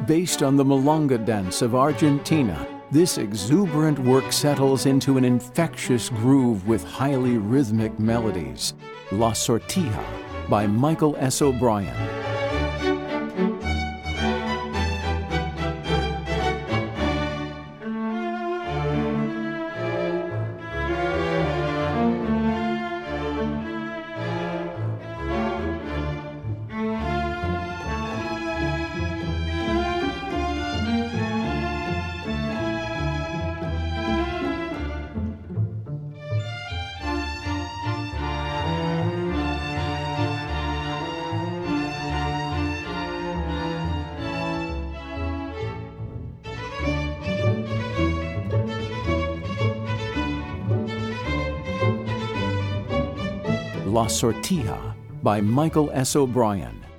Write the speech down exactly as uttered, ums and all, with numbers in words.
Based on the milonga dance of Argentina, this exuberant work settles into an infectious groove with highly rhythmic melodies. La Sortija by Michael S. O'Brien. La Sortija by Michael S. O'Brien.